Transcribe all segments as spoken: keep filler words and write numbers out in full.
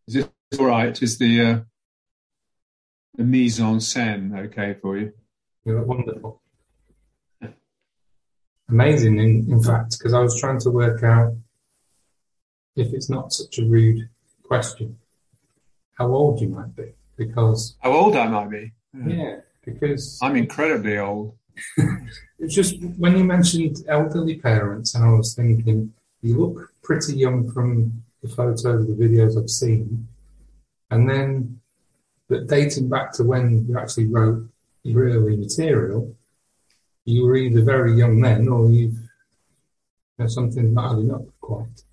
Is this all right? Is the uh, the mise en scène okay for you? You look wonderful. Amazing, in, in fact, because I was trying to work out, if it's not such a rude question, how old you might be. Because, How old I might be? Yeah. yeah, because I'm incredibly old. it's just when you mentioned elderly parents, and I was thinking, you look pretty young from the photos, the videos I've seen. And then, but dating back to when you actually wrote your early material, you were either very young then or you've you know, something not adding up quite.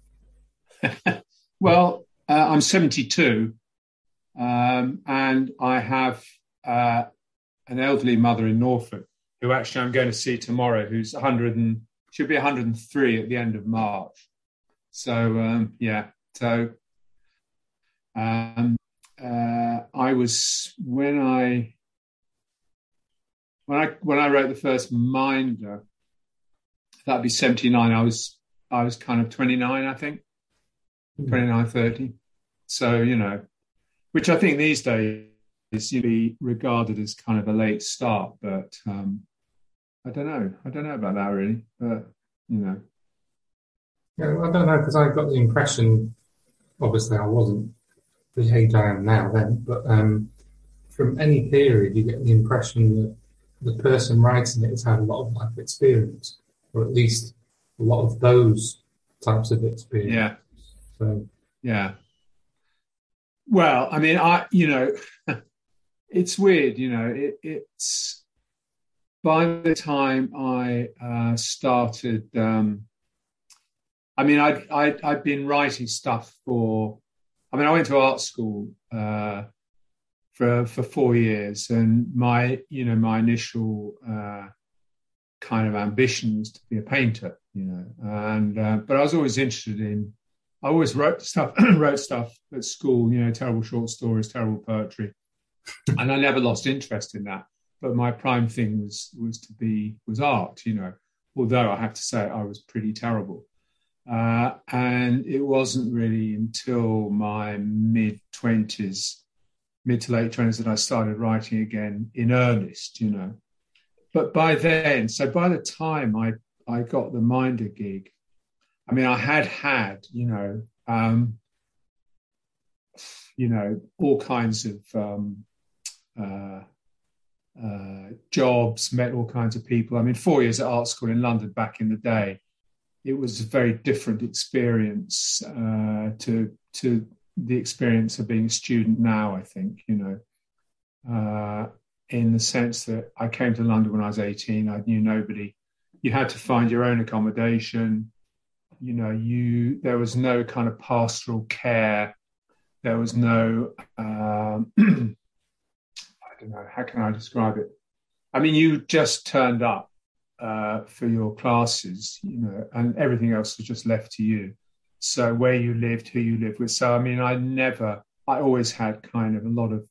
Well, uh, I'm seventy-two, um, and I have uh, an elderly mother in Norfolk who actually I'm going to see tomorrow, who's one hundred and should be one hundred and three at the end of March. So um, yeah, so um, uh, I was when I when I when I wrote the first Minder, that'd be seventy-nine. I was I was kind of twenty-nine, I think, Hmm. twenty-nine, thirty. So, you know, which I think these days is you'd be regarded as kind of a late start, but um, I don't know. I don't know about that really, but you know, Yeah, well, I don't know because I got the impression, obviously I wasn't the age I am now then, but um, from any period you get the impression that the person writing it has had a lot of life experience, or at least a lot of those types of experience. yeah, So, yeah. Well, I mean, I, you know, it's weird, you know, it, it's by the time I uh, started, um, I mean, I'd, I'd, I'd been writing stuff for, I mean, I went to art school uh, for, for four years and my, you know, my initial uh, kind of ambition was to be a painter, you know, and, uh, but I was always interested in, I always wrote stuff, wrote stuff at school, you know, terrible short stories, terrible poetry. And I never lost interest in that. But my prime thing was was to be was art, you know. Although I have to say I was pretty terrible, uh, and it wasn't really until my mid twenties, mid to late twenties, that I started writing again in earnest, you know. But by then, so by the time I I got the Minder gig, I mean I had had, you know, um, you know, all kinds of um, uh, uh, jobs, met all kinds of people. I mean, four years at art school in London back in the day, it was a very different experience uh, to to the experience of being a student now. I think you know, uh, in the sense that I came to London when I was eighteen. I knew nobody. You had to find your own accommodation. You know, you there was no kind of pastoral care. There was no um, I don't know how can I describe it. I mean, you just turned up uh, for your classes, you know, and everything else was just left to you. So where you lived, who you lived with. So I mean, I never, I always had kind of a lot of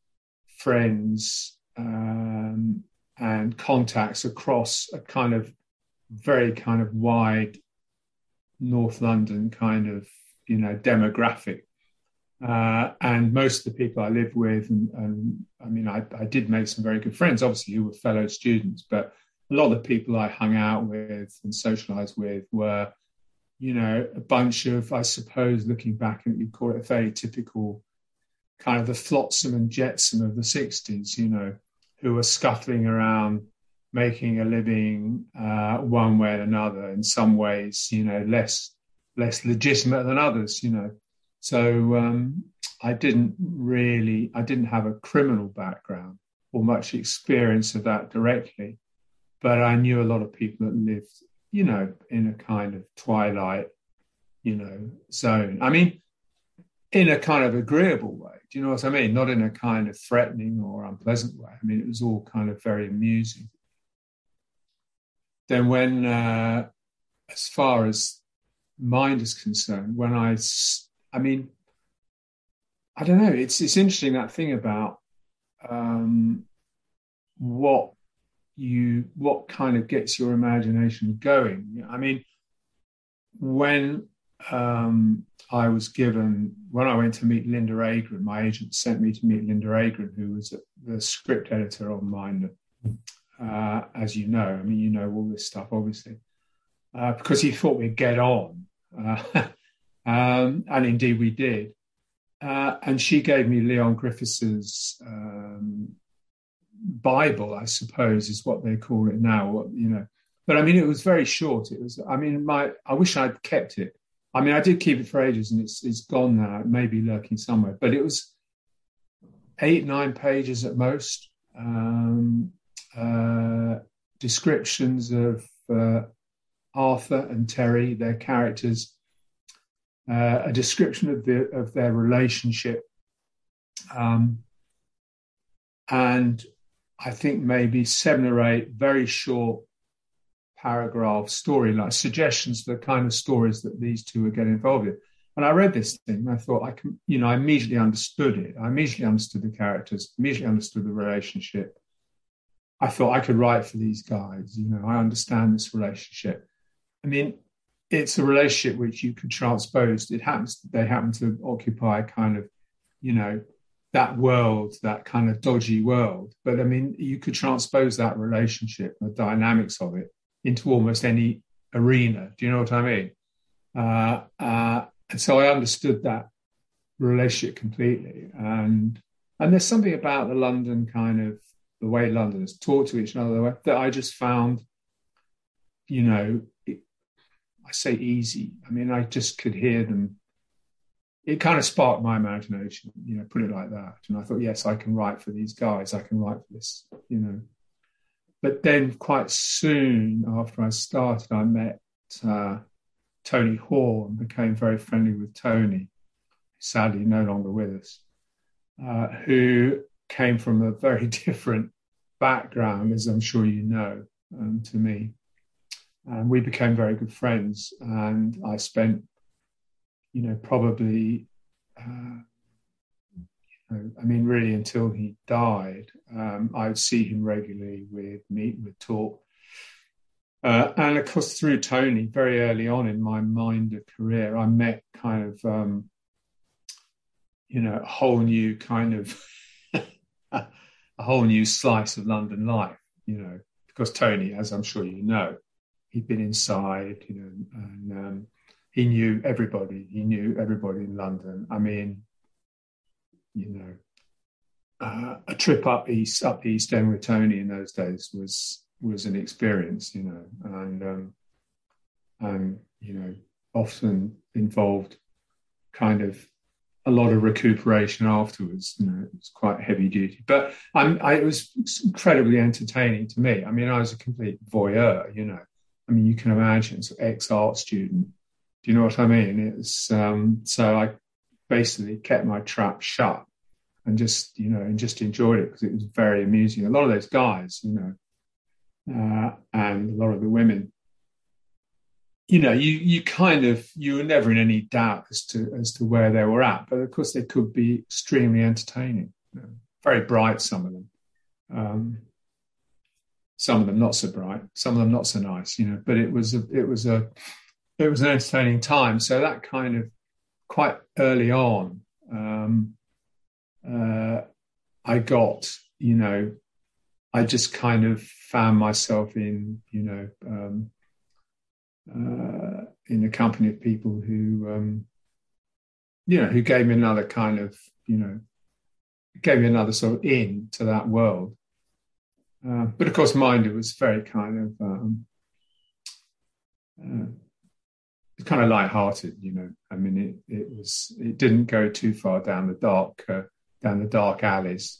friends um, and contacts across a kind of very kind of wide North London kind of you know demographic. Uh, and most of the people I lived with, and, and I mean, I, I did make some very good friends, obviously, who were fellow students, but a lot of the people I hung out with and socialized with were, you know, a bunch of, I suppose, looking back, and you'd call it a very typical kind of the flotsam and jetsam of the sixties, you know, who were scuttling around, making a living uh, one way or another, in some ways, you know, less less legitimate than others, you know. So um, I didn't really, I didn't have a criminal background or much experience of that directly, but I knew a lot of people that lived, you know, in a kind of twilight, you know, zone. I mean, in a kind of agreeable way. Do you know what I mean? Not in a kind of threatening or unpleasant way. I mean, it was all kind of very amusing. Then, when, uh, as far as mind is concerned, when I, I mean, I don't know. It's it's interesting that thing about um, what you what kind of gets your imagination going. I mean, when um, I was given, when I went to meet Linda Agren, my agent sent me to meet Linda Agren, who was the script editor on Minder. Uh, as you know, I mean, you know all this stuff, obviously, uh, because he thought we'd get on. Uh, um, and indeed we did. Uh, and she gave me Leon Griffiths's um, Bible, I suppose, is what they call it now, what, you know. But I mean, it was very short. It was, I mean, my, I wish I'd kept it. I mean, I did keep it for ages and it's it's gone now. It may be lurking somewhere, but it was eight, nine pages at most. Um, uh, descriptions of uh, Arthur and Terry, their characters, uh, a description of the of their relationship, um, and I think maybe seven or eight very short paragraph storyline suggestions for the kind of stories that these two would get involved in. And I read this thing and I thought, I can, you know, I immediately understood it. I immediately understood the characters, immediately understood the relationship. I thought I could write for these guys. You know, I understand this relationship. I mean, it's a relationship which you can transpose. It happens, they happen to occupy kind of, you know, that world, that kind of dodgy world. But I mean, you could transpose that relationship, the dynamics of it, into almost any arena. Do you know what I mean? Uh, uh, and so I understood that relationship completely. And and there's something about the London kind of, the way Londoners talk to each other that I just found, you know, it, I say easy. I mean, I just could hear them. It kind of sparked my imagination, you know, put it like that. And I thought, yes, I can write for these guys. I can write for this, you know. But then quite soon after I started, I met uh, Tony Hoare and became very friendly with Tony, sadly no longer with us, uh, who came from a very different background, as I'm sure you know, um, to me. And we became very good friends. And I spent, you know, probably, uh, I mean, really until he died, um, I would see him regularly, we'd meet, we'd talk. Uh, and of course, through Tony, very early on in my Minder career, I met kind of, um, you know, a whole new kind of, a whole new slice of London life, you know, because Tony, as I'm sure you know, he'd been inside, you know, and um, he knew everybody. He knew everybody in London. I mean, you know, uh, a trip up east, up East End with Tony in those days was was an experience, you know, and um, and you know, often involved kind of a lot of recuperation afterwards. You know, it was quite heavy duty, but I'm, I, it was incredibly entertaining to me. I mean, I was a complete voyeur, you know. I mean, you can imagine, so ex-art student. Do you know what I mean? It's um, so I basically kept my trap shut and just, you know, and just enjoyed it because it was very amusing. A lot of those guys, you know, uh, and a lot of the women, you know, you you kind of, you were never in any doubt as to as to where they were at. But of course, they could be extremely entertaining, you know, very bright, some of them. Um, some of them not so bright, some of them not so nice, you know. But it was a, it was a, it was an entertaining time. So that kind of quite early on, um, uh, I got, you know, I just kind of found myself in, you know, um, uh, in the company of people who, um, you know, who gave me another kind of, you know, gave me another sort of in to that world. Uh, but of course, Minder was very kind of, um, uh, kind of light-hearted, you know. I mean, it, it was, it didn't go too far down the dark, uh, down the dark alleys.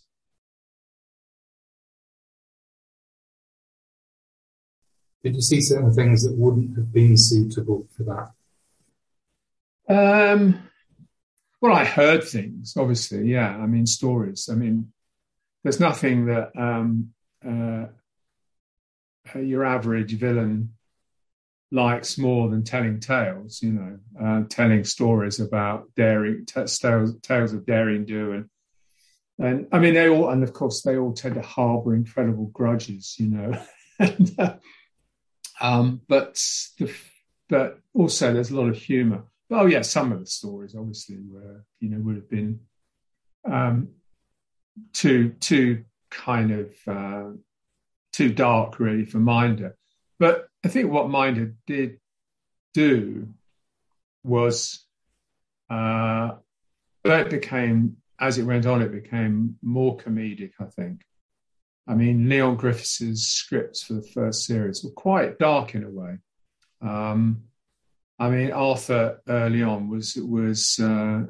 Did you see certain things that wouldn't have been suitable for that? Um, well, I heard things, obviously, yeah. I mean, stories. I mean, there's nothing that um, uh, your average villain likes more than telling tales, you know, uh, telling stories about daring, t- tales, tales of daring do. And, and I mean, they all, and of course, they all tend to harbour incredible grudges, you know. and, uh, um, but, the, but also there's a lot of humour. oh yeah, some of the stories obviously were, you know, would have been um, too too kind of uh, too dark really for Minder. But I think what Minder did do was, uh, it became, as it went on, it became more comedic, I think. I mean, Leon Griffiths' scripts for the first series were quite dark in a way. Um, I mean, Arthur early on was, was uh,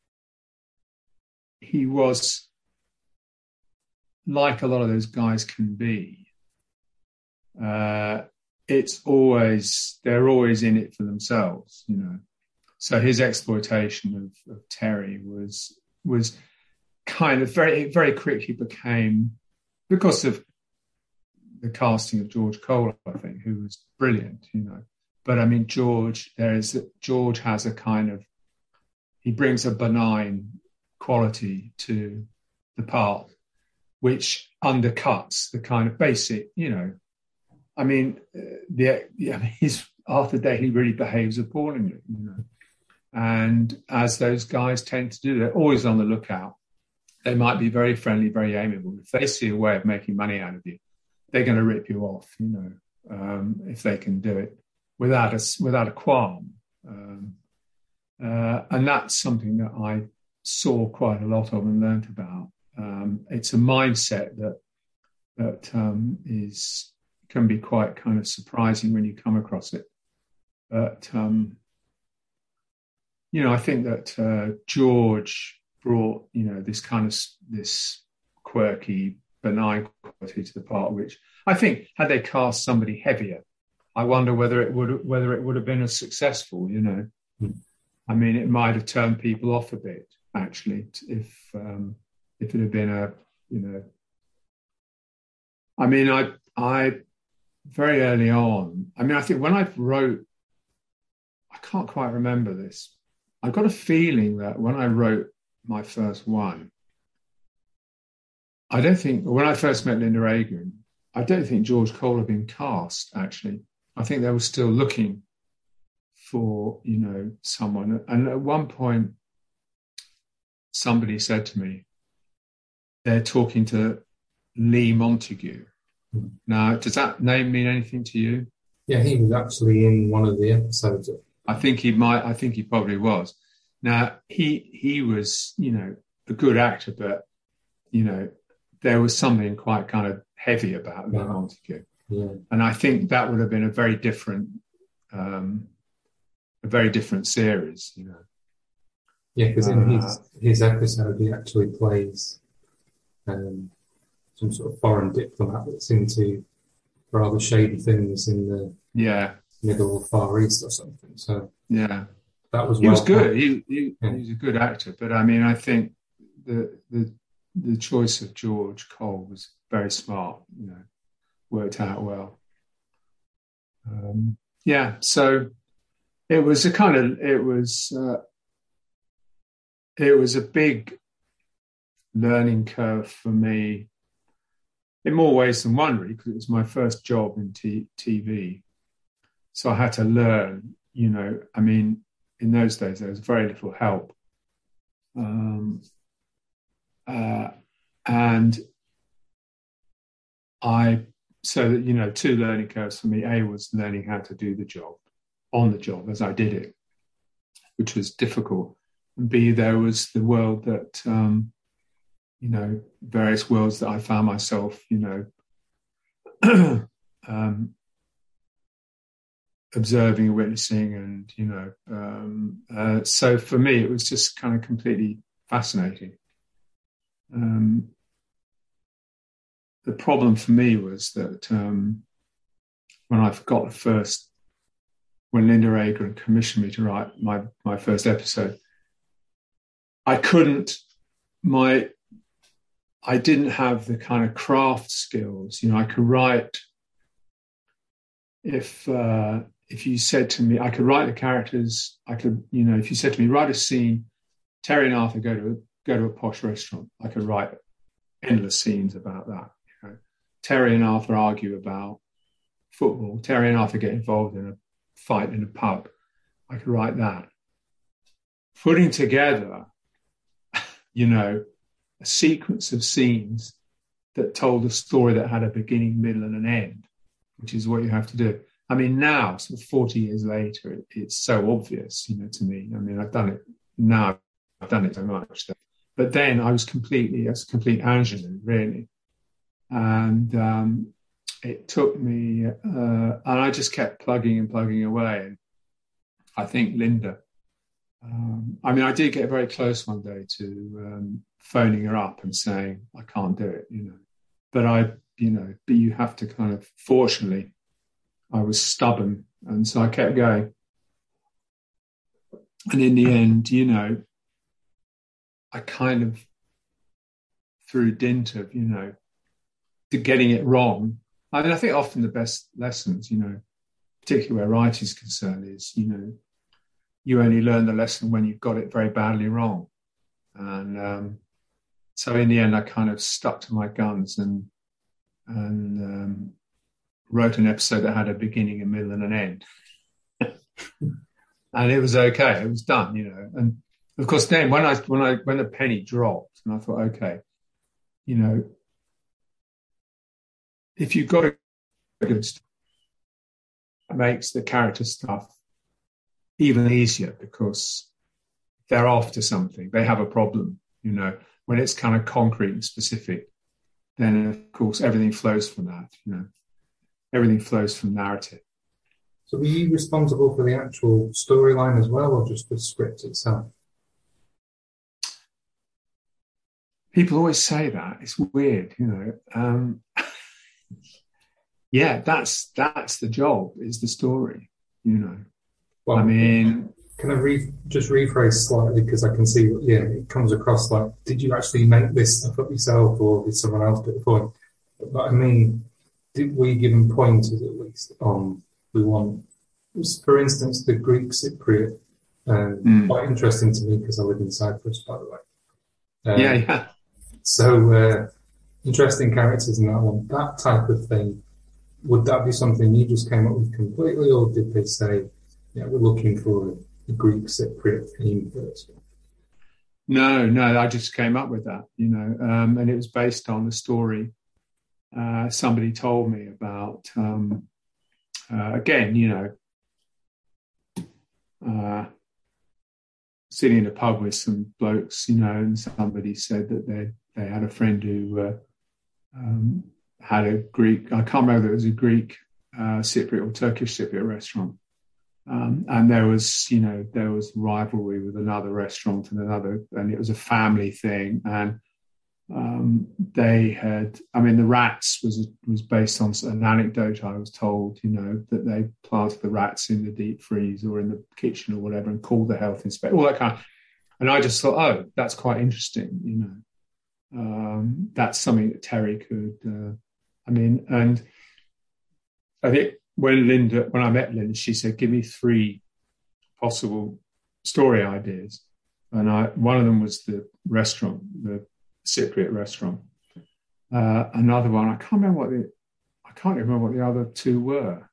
he was like a lot of those guys can be. Uh, it's always, they're always in it for themselves, you know. So his exploitation of, of Terry was was kind of very, very quickly became, because of the casting of George Cole, I think, who was brilliant, you know. But I mean, George, there is George has a kind of, he brings a benign quality to the part, which undercuts the kind of basic, you know. I mean, the yeah, his Arthur Daley really behaves appallingly, you know. And as those guys tend to do, they're always on the lookout. They might be very friendly, very amiable. If they see a way of making money out of you, they're going to rip you off, you know, um, if they can do it without a, without a qualm. Um, uh, and that's something that I saw quite a lot of and learned about. Um, it's a mindset that that um, is can be quite kind of surprising when you come across it. But um, you know, I think that uh, George brought, you know, this kind of this quirky, benign quality to the part, which I think had they cast somebody heavier, I wonder whether it would whether it would have been as successful. You know, mm. I mean, it might have turned people off a bit actually if um, if it had been a, you know, I mean, I I very early on. I mean, I think when I wrote, I can't quite remember this. I got a feeling that when I wrote my first one, I don't think, when I first met Linda Agren, I don't think George Cole had been cast, actually. I think they were still looking for, you know, someone. And at one point, somebody said to me, they're talking to Lee Montague. Mm. Now, does that name mean anything to you? Yeah, he was actually in one of the episodes of I think he might. I think he probably was. Now he he was, you know, a good actor, but you know, there was something quite kind of heavy about Lee Montague, yeah. And I think that would have been a very different, um, a very different series, you know. Yeah, because in uh, his his episode, he actually plays um, some sort of foreign diplomat that's into rather shady things in the yeah. Middle or Far East or something. So yeah, that was he well was good. He he, yeah. he was a good actor, but I mean, I think the the the choice of George Cole was very smart. You know, worked out well. Um, yeah, so it was a kind of it was uh, it was a big learning curve for me in more ways than one, really, because it was my first job in t- TV. So I had to learn, you know, I mean, in those days, there was very little help. Um, uh, and I, so that, you know, two learning curves for me. A was learning how to do the job on the job as I did it, which was difficult. And B, there was the world that, um, you know, various worlds that I found myself, you know, um, observing and witnessing, and you know, um, uh, so for me it was just kind of completely fascinating. Um, the problem for me was that um, when I got the first, when Linda Agren commissioned me to write my my first episode, I couldn't, my, I didn't have the kind of craft skills. You know, I could write if. Uh, If you said to me, I could write the characters, I could, you know, if you said to me, write a scene, Terry and Arthur go to a, go to a posh restaurant, I could write endless scenes about that. You know? Terry and Arthur argue about football. Terry and Arthur get involved in a fight in a pub. I could write that. putting together, you know, a sequence of scenes that told a story that had a beginning, middle, and an end, which is what you have to do. I mean, now, sort of forty years later, it, it's so obvious, you know, to me. I mean, I've done it now. I've done it so much. But then I was completely, I was a complete ingenue, really. And um, it took me, uh, and I just kept plugging and plugging away. And I think Linda, um, I mean, I did get very close one day to um, phoning her up and saying, I can't do it, you know. But I, you know, but you have to kind of, fortunately, I was stubborn. And so I kept going. And in the end, you know, I kind of, through dint of, you know, to getting it wrong. I mean, I think often the best lessons, you know, particularly where writing is concerned, is, you know, you only learn the lesson when you've got it very badly wrong. And um, so in the end, I kind of stuck to my guns and and um, wrote an episode that had a beginning, a middle, and an end. And it was okay. It was done, you know. And of course, then when I when I when the penny dropped, and I thought, okay, you know, if you've got a good story, it makes the character stuff even easier because they're after something. They have a problem, you know. When it's kind of concrete and specific, then of course everything flows from that, you know. Everything flows from narrative. So were you responsible for the actual storyline as well, or just the script itself? People always say that. It's weird, you know. Um, yeah, that's that's the job, is the story, you know. Well, I mean... Can I re- just rephrase slightly, because I can see, yeah, it comes across like, did you actually make this stuff up yourself, or did someone else put the point? But I mean, did we give them pointers at least on, we want, for instance, the Greek Cypriot, uh, mm. quite interesting to me because I live in Cyprus, by the way. Um, yeah, yeah. So, uh, interesting characters in that one. That type of thing, would that be something you just came up with completely, or did they say, yeah, we're looking for a Greek Cypriot theme first? No, no, I just came up with that, you know, um, and it was based on a story uh, somebody told me about, um, uh, again, you know, uh, sitting in a pub with some blokes, you know, and somebody said that they they had a friend who uh, um, had a Greek, I can't remember if it was a Greek uh, Cypriot or Turkish Cypriot restaurant. Um, and there was, you know, there was rivalry with another restaurant and another, and it was a family thing. And um, they had, I mean, the rats was was based on an anecdote I was told, you know, that they planted the rats in the deep freeze or in the kitchen or whatever and called the health inspector, all that kind of. And I just thought, oh, that's quite interesting, you know. Um, that's something that Terry could, uh, I mean, and I think, When Linda, when I met Linda, she said, "Give me three possible story ideas," and I one of them was the restaurant, the Cypriot restaurant. Uh, another one, I can't remember what the, I can't remember what the other two were.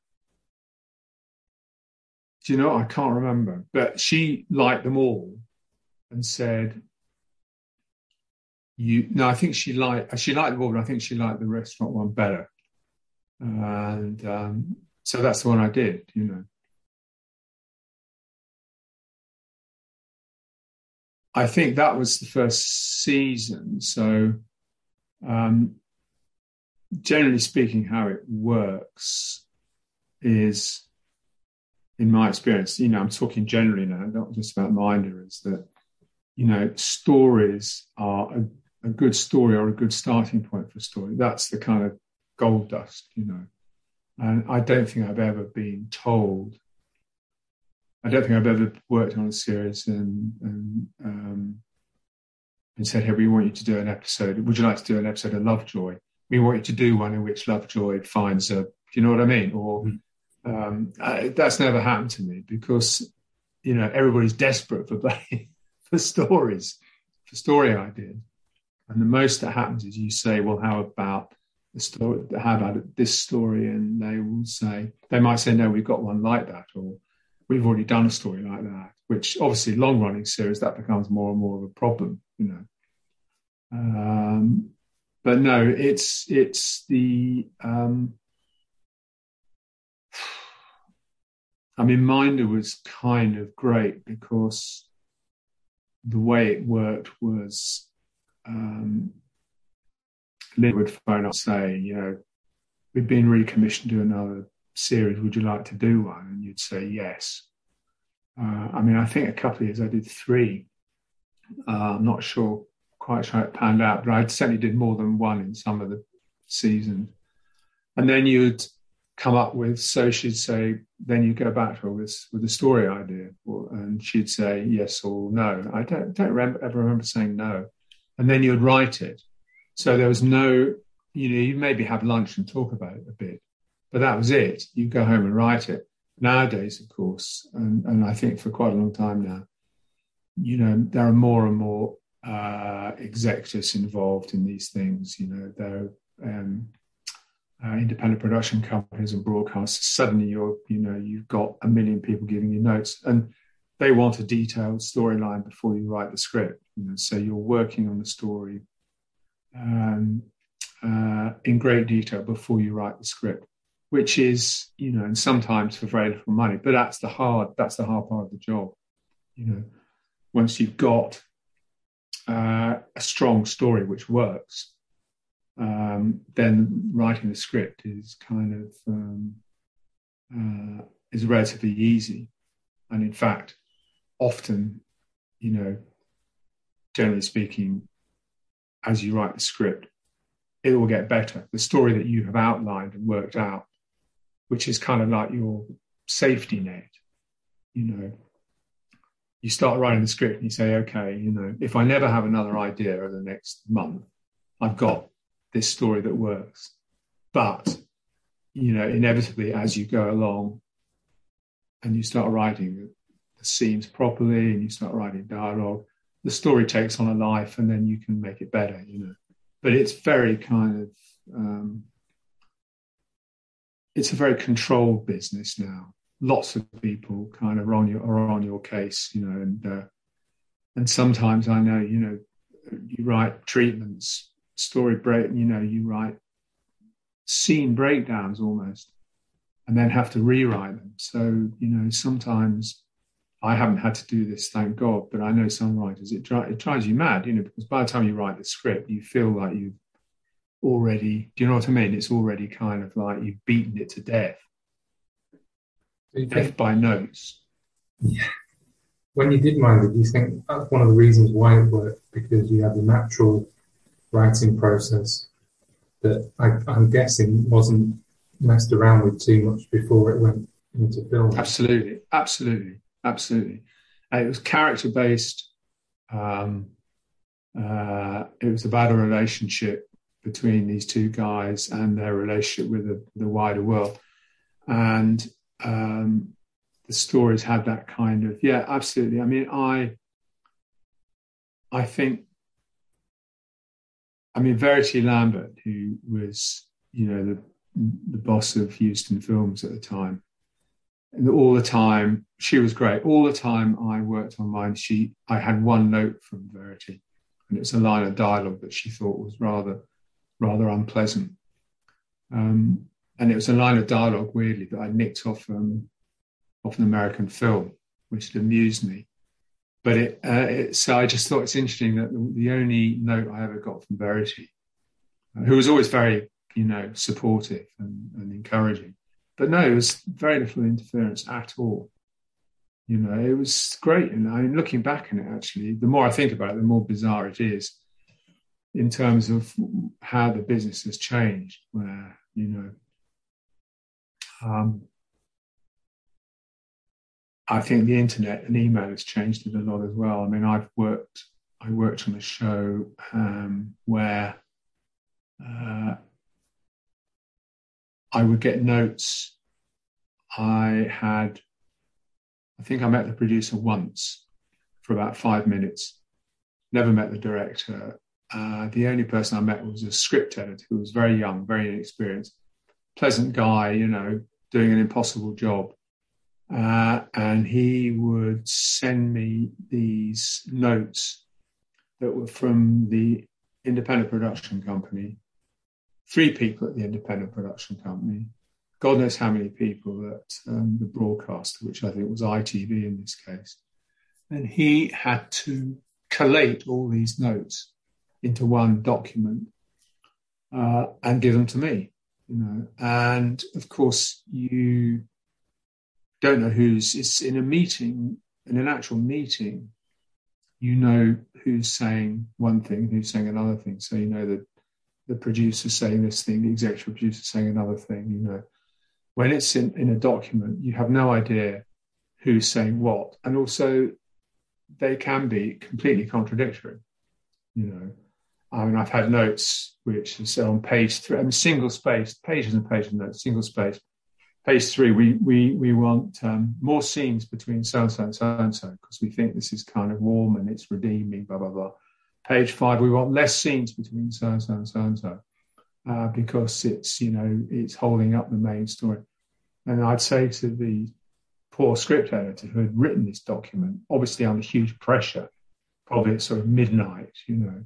Do you know? I can't remember, but she liked them all, and said, "You." No, I think she liked she liked them all, but I think she liked the restaurant one better, and. Um, So that's the one I did, you know. I think that was the first season. So um, generally speaking, how it works is, in my experience, you know, I'm talking generally now, not just about Minder, is that, you know, stories are a, a good story or a good starting point for a story. That's the kind of gold dust, you know. And I don't think I've ever been told, I don't think I've ever worked on a series and, and, um, and said, hey, we want you to do an episode. Would you like to do an episode of Lovejoy? We want you to do one in which Lovejoy finds a, do you know what I mean? Or mm. um, I, that's never happened to me because, you know, everybody's desperate for, for stories, for story ideas. And the most that happens is you say, well, how about the story, how about this story? And they will say, they might say, no, we've got one like that, or we've already done a story like that, which obviously long-running series, that becomes more and more of a problem, you know. Um, but no, it's it's the um, I mean, Minder was kind of great because the way it worked was um, Lynn would phone up, say, you know, we've been recommissioned to do another series. Would you like to do one? And you'd say yes. Uh, I mean, I think a couple of years I did three. Uh, I'm not sure quite how it panned out, but I certainly did more than one in some of the seasons. And then you'd come up with, so she'd say, then you go back to her with, with a story idea, or, and she'd say yes or no. I don't, don't remember, ever remember saying no. And then you'd write it. So there was no, you know, you maybe have lunch and talk about it a bit, but that was it. You go home and write it. Nowadays, of course, and, and I think for quite a long time now, you know, there are more and more uh, executives involved in these things. You know, there are um, uh, independent production companies and broadcasters. Suddenly, you're, you know, you've got a million people giving you notes, and they want a detailed storyline before you write the script. You know, so you're working on the story um, uh, in great detail before you write the script, which is, you know, and sometimes for very little money. But that's the hard, that's the hard part of the job. You know, once you've got uh, a strong story which works, um, then writing the script is kind of um, uh, is relatively easy. And in fact, often, you know, generally speaking, as you write the script, it will get better. The story that you have outlined and worked out, which is kind of like your safety net, you know, you start writing the script and you say, okay, you know, if I never have another idea over the next month, I've got this story that works. But, you know, inevitably as you go along and you start writing the, the scenes properly and you start writing dialogue, the story takes on a life and then you can make it better, you know. But it's very kind of, um, it's a very controlled business now. Lots of people kind of are on your, are on your case, you know, and uh, and sometimes I know, you know, you write treatments, story break, you know, you write scene breakdowns almost, and then have to rewrite them. So, you know, sometimes I haven't had to do this, thank God, but I know some writers, it, dri- it drives you mad, you know, because by the time you write the script, you feel like you've already, do you know what I mean? It's already kind of like you've beaten it to death. Death by notes. Yeah. When you did Minder, do you think that's one of the reasons why it worked? Because you had the natural writing process that I, I'm guessing wasn't messed around with too much before it went into film. Absolutely, absolutely, absolutely. And it was character based. Um, uh, it was about a relationship between these two guys and their relationship with the, the wider world. And um, the stories had that kind of, yeah, absolutely. I mean, I, I think, I mean, Verity Lambert, who was, you know, the, the boss of Houston Films at the time, and all the time, she was great. All the time I worked on mine, she, I had one note from Verity, and it's a line of dialogue that she thought was rather, rather unpleasant. Um, and it was a line of dialogue, weirdly, that I nicked off um, off an American film, which amused me. But it, uh, it, so I just thought it's interesting that the, the only note I ever got from Verity, uh, who was always very, you know, supportive and, and encouraging, but no, it was very little interference at all. You know, it was great. And I mean, looking back on it, actually, the more I think about it, the more bizarre it is in terms of how the business has changed, where, you know, um, I think the internet and email has changed it a lot as well. I mean, I've worked, I worked on a show um, where uh, I would get notes. I had, I think I met the producer once for about five minutes, never met the director. Uh, the only person I met was a script editor who was very young, very inexperienced, pleasant guy, you know, doing an impossible job. uh, and he would send me these notes that were from the independent production company, three people at the independent production company, God knows how many people at um, the broadcaster, which I think was I T V in this case. And he had to collate all these notes into one document uh, and give them to me, you know. And of course, you don't know who's, it's in a meeting, in an actual meeting, you know who's saying one thing, who's saying another thing. So you know that the producer's saying this thing, the executive producer's saying another thing, you know. When it's in, in a document, you have no idea who's saying what. And also, they can be completely contradictory, you know. I mean, I've had notes which is on page three, I mean, single space, pages and pages of notes, single space. Page three, we we we want um, more scenes between so-and-so and so-and-so because we think this is kind of warm and it's redeeming, blah, blah, blah. Page five, we want less scenes between so-and-so and so-and-so. Uh, because it's, you know, it's holding up the main story. And I'd say to the poor script editor who had written this document, obviously under huge pressure, probably at sort of midnight, you know,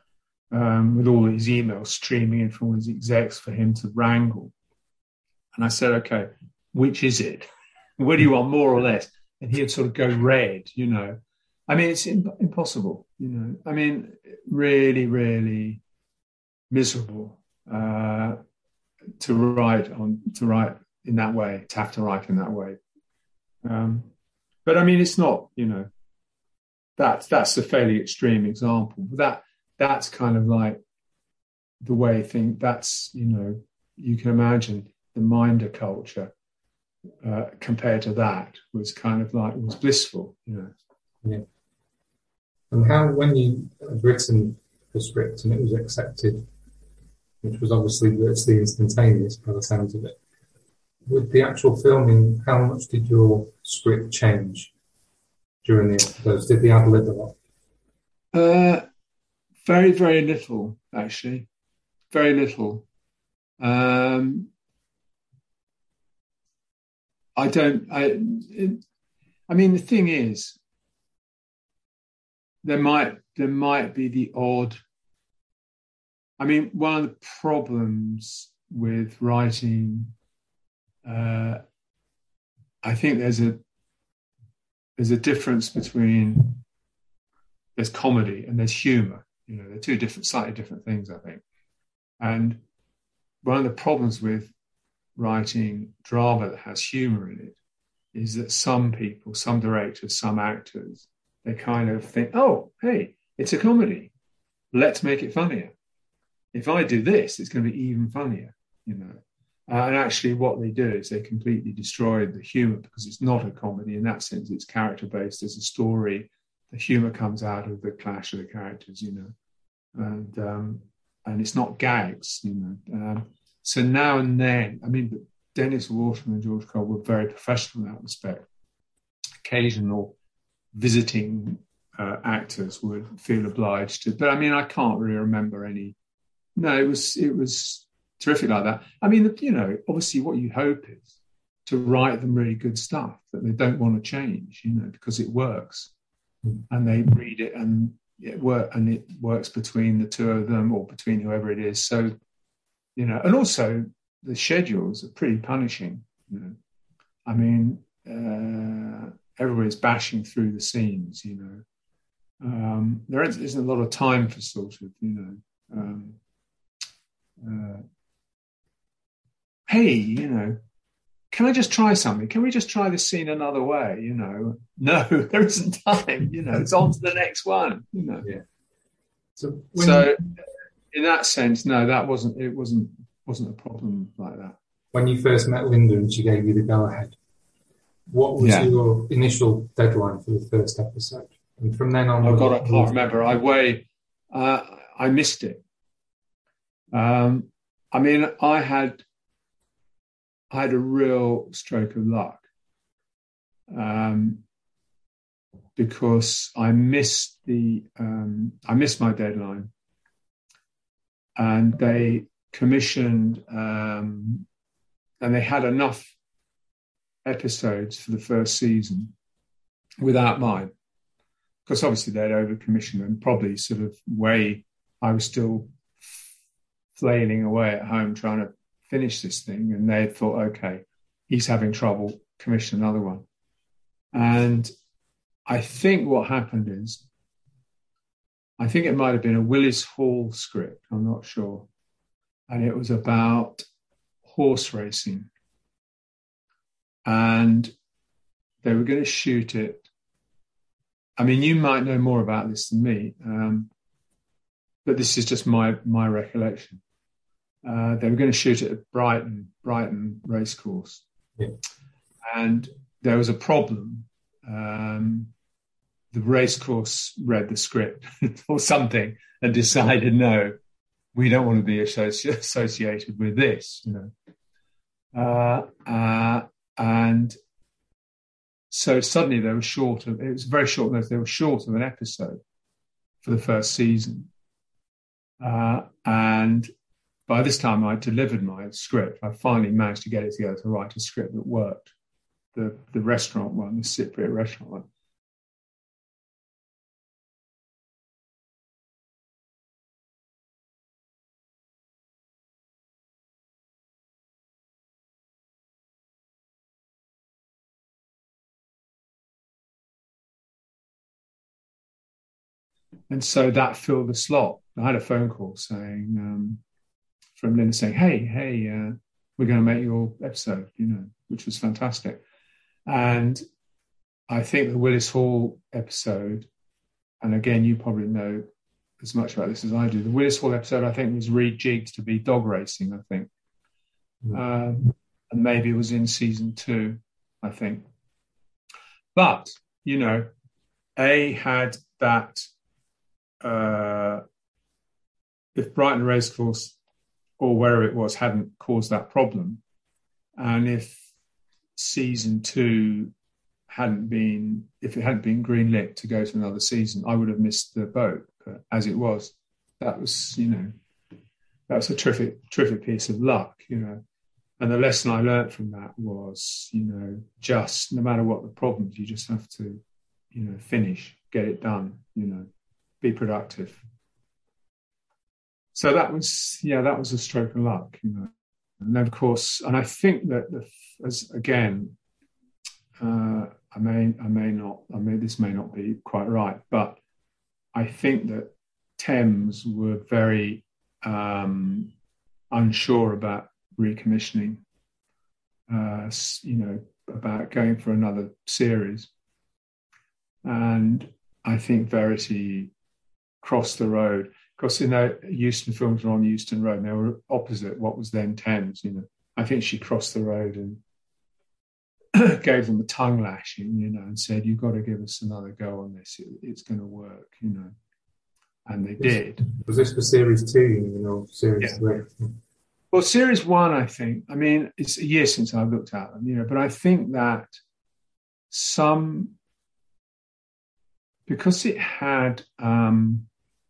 um, with all these emails streaming in from all his execs for him to wrangle. And I said, okay, which is it? What do you want, more or less? And he'd sort of go red, you know. I mean, it's imp- impossible, you know. I mean, really, really miserable. Uh, to write on to write in that way, to have to write in that way. Um, but I mean, it's not, you know, that's that's a fairly extreme example. But that that's kind of like the way I think. That's, you know, you can imagine the Minder culture uh, compared to that was kind of like was blissful, you know. Yeah. And how, when you had written the script and it was accepted, which was obviously virtually instantaneous by the sounds of it. With the actual filming, how much did your script change during the episodes? Did the ad lib a lot? Uh, very, very little, actually. Very little. Um, I don't, I, it, I mean, the thing is, there might, there might be the odd, I mean, one of the problems with writing, uh, I think there's a there's a difference between there's comedy and there's humour. You know, they're two different, slightly different things, I think. And one of the problems with writing drama that has humour in it is that some people, some directors, some actors, they kind of think, oh, hey, it's a comedy. Let's make it funnier. If I do this, it's going to be even funnier, you know. Uh, and actually what they do is they completely destroy the humour because it's not a comedy. In that sense, it's character-based. There's a story. The humour comes out of the clash of the characters, you know. And um, and it's not gags, you know. Um, so now and then, I mean, but Dennis Waterman and George Cole were very professional in that respect. Occasional visiting uh, actors would feel obliged to, but I mean, I can't really remember any. No, it was it was terrific like that. I mean, you know, obviously what you hope is to write them really good stuff that they don't want to change, you know, because it works. Mm. And they read it and it work and it works between the two of them or between whoever it is. So, you know, and also the schedules are pretty punishing, you know. I mean, uh, everybody's bashing through the scenes, you know. Um, there isn't a lot of time for sort of, you know, um, uh, hey, you know, can I just try something? Can we just try this scene another way? You know, no, there isn't time. You know, it's on to the next one. You know, yeah. So, so you, in that sense, no, that wasn't. It wasn't wasn't a problem like that. When you first met Linda and she gave you the go ahead, what was yeah. your initial deadline for the first episode? And from then on, oh God, I can't remember. I way, uh, I missed it. Um, I mean, I had. I had a real stroke of luck um, because I missed the um, I missed my deadline, and they commissioned um, and they had enough episodes for the first season without mine, because obviously they'd overcommissioned and probably sort of way I was still flailing away at home trying to finish this thing, and they thought, okay, he's having trouble, commission another one. And I think what happened is, I think it might have been a Willis Hall script, I'm not sure, and it was about horse racing, and they were going to shoot it. I mean, you might know more about this than me, um, but this is just my my recollection. Uh, they were going to shoot it at Brighton, Brighton Racecourse. Yeah. And there was a problem. Um, the racecourse read the script or something and decided, no, we don't want to be associ- associated with this, you know. Uh, uh, and so suddenly they were short of, it was very short notice, they were short of an episode for the first season. Uh, and by this time, I delivered my script. I finally managed to get it together to write a script that worked. The the restaurant one, the Cypriot restaurant one. And so that filled the slot. I had a phone call saying, um, from Linda saying, hey, hey, uh, we're going to make your episode, you know, which was fantastic. And I think the Willis Hall episode, and again, you probably know as much about this as I do, the Willis Hall episode, I think, was rejigged to be dog racing, I think. Mm. Um, and maybe it was in season two, I think. But, you know, A had that, uh, if Brighton Racecourse or wherever it was hadn't caused that problem, and if season two hadn't been, if it hadn't been greenlit to go to another season, I would have missed the boat. But as it was, that was, you know, that was a terrific, terrific piece of luck, you know. And the lesson I learned from that was, you know, just no matter what the problems, you just have to, you know, finish, get it done, you know, be productive. So that was, yeah, that was a stroke of luck, you know. And then, of course, and I think that, the, as again, uh, I may, I may not, I may, this may not be quite right, but I think that Thames were very um, unsure about recommissioning, uh, you know, about going for another series. And I think Verity crossed the road. Because, you know, Euston Films were on Euston Road, and they were opposite what was then Thames, you know. I think she crossed the road and gave them a tongue lashing, you know, and said, you've got to give us another go on this. It, it's going to work, you know. And they did. Was this for series two, you know, series yeah. three? Well, series one, I think, I mean, it's a year since I've looked at them, you know, but I think that some, because it had um,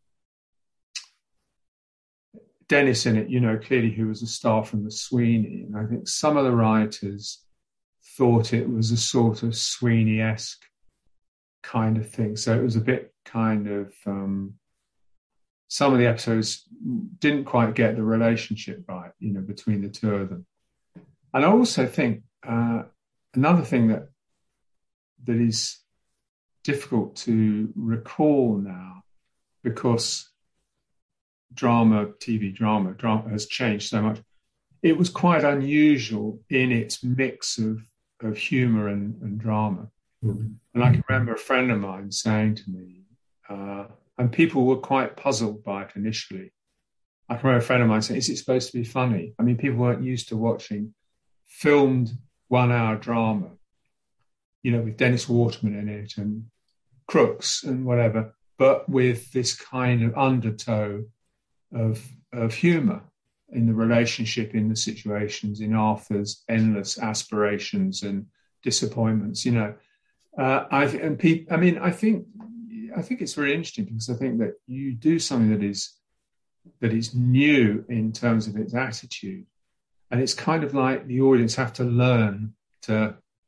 Dennis in it, you know, clearly who was a star from the Sweeney, and I think some of the writers thought it was a sort of Sweeney-esque kind of thing. So it was a bit kind of, um, some of the episodes didn't quite get the relationship right, you know, between the two of them. And I also think uh, another thing that that is difficult to recall now, because drama, T V drama, drama has changed so much. It was quite unusual in its mix of, of humour and, and drama. Mm-hmm. And I can remember a friend of mine saying to me, uh, and people were quite puzzled by it initially. I can remember a friend of mine saying, is it supposed to be funny? I mean, people weren't used to watching filmed one-hour drama, you know, with Dennis Waterman in it and Crooks and whatever, but with this kind of undertow of, of humour in the relationship, in the situations, in Arthur's endless aspirations and disappointments, you know. Uh, I and pe- I mean, I think I think it's very interesting, because I think that you do something that is that is new in terms of its attitude, and it's kind of like the audience have to learn to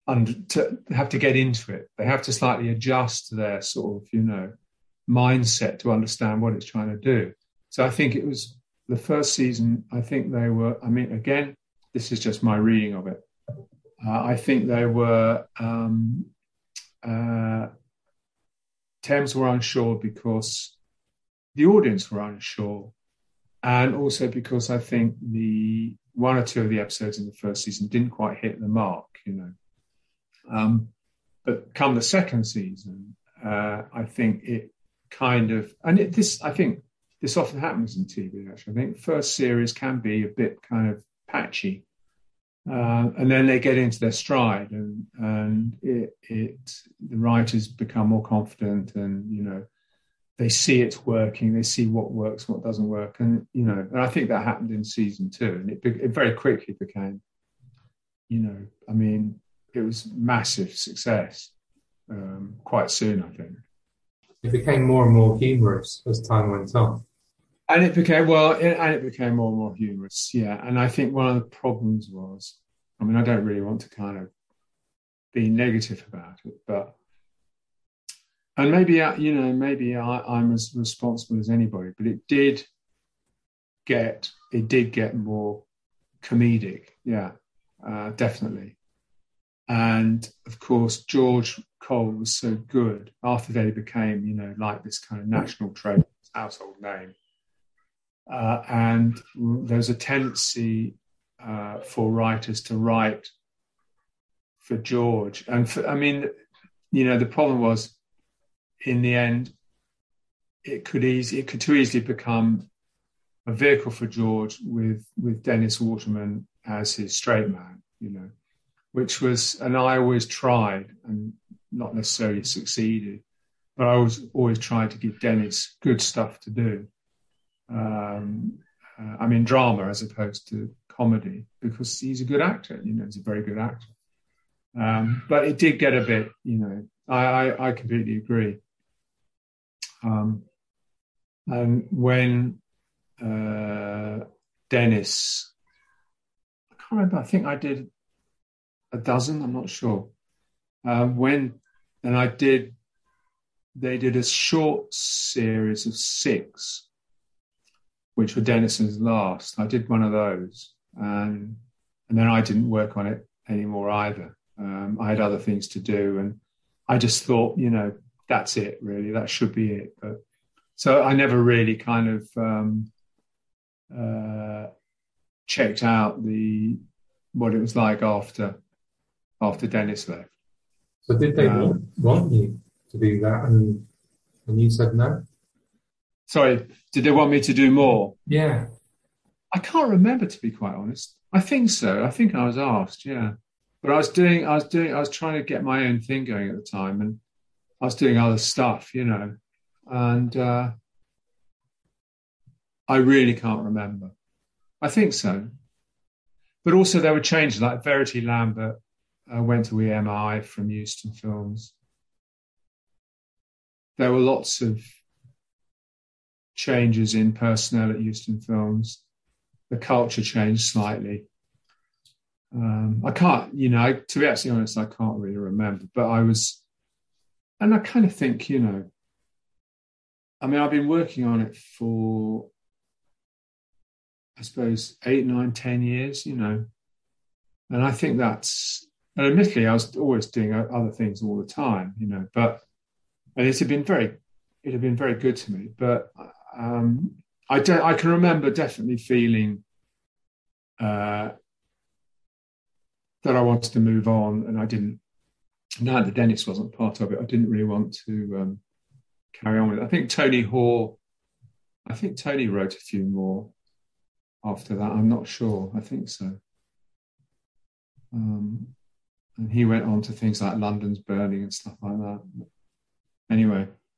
under, to have to get into it. They have to slightly adjust their sort of, you know, mindset to understand what it's trying to do. So I think it was the first season, I think they were, I mean, again, this is just my reading of it. Uh, I think they were, um, uh, Thames were unsure because the audience were unsure. And also because I think the one or two of the episodes in the first season didn't quite hit the mark, you know. Um, but come the second season, uh, I think it kind of, and it, this, I think this often happens in T V, actually. I think first series can be a bit kind of patchy. Uh, and then they get into their stride, and and it, it the writers become more confident, and you know they see it's working, they see what works, what doesn't work, and you know, and I think that happened in season two, and it, it very quickly became, you know, I mean, it was massive success um, quite soon, I think. It became more and more humorous as time went on. And it became, well, it, and it became more and more humorous, yeah. And I think one of the problems was, I mean, I don't really want to kind of be negative about it, but, and maybe, you know, maybe I, I'm as responsible as anybody, but it did get, it did get more comedic, yeah, uh, definitely. And of course, George Cole was so good after they became, you know, like this kind of national treasure, household name. Uh, and there's a tendency uh, for writers to write for George. And for, I mean, you know, the problem was, in the end, it could easy, it could too easily become a vehicle for George with with Dennis Waterman as his straight man, you know, which was, and I always tried and not necessarily succeeded, but I was always tried to give Dennis good stuff to do. Um, uh, I mean, drama as opposed to comedy, because he's a good actor, you know, he's a very good actor. Um, but it did get a bit, you know, I, I, I completely agree. Um, and when uh, Dennis, I can't remember, I think I did a dozen, I'm not sure. Uh, when, and I did, they did a short series of six, which were Dennis's last. I did one of those, and and then I didn't work on it anymore either. Um, I had other things to do, and I just thought, you know, that's it, really. That should be it. But so I never really kind of um, uh, checked out the what it was like after after Dennis left. So did they um, want, want you to do that, and and you said no? Sorry, did they want me to do more? Yeah. I can't remember, to be quite honest. I think so. I think I was asked, yeah. But I was doing, I was doing, I was trying to get my own thing going at the time, and I was doing other stuff, you know. And uh, I really can't remember. I think so. But also there were changes, like Verity Lambert uh, went to E M I from Euston Films. There were lots of changes in personnel at Euston Films. The culture changed slightly. Um, I can't, you know, to be absolutely honest, I can't really remember. But I was, and I kind of think, you know, I mean, I've been working on it for, I suppose, eight, nine, ten years, you know. And I think that's, and admittedly, I was always doing other things all the time, you know, but, and it had been very, it had been very good to me. But um, I don't, I can remember definitely feeling uh, that I wanted to move on, and I didn't, now that Dennis wasn't part of it, I didn't really want to um, carry on with it. I think Tony Hoare, I think Tony wrote a few more after that. I'm not sure. I think so. Um, and he went on to things like London's Burning and stuff like that. Anyway,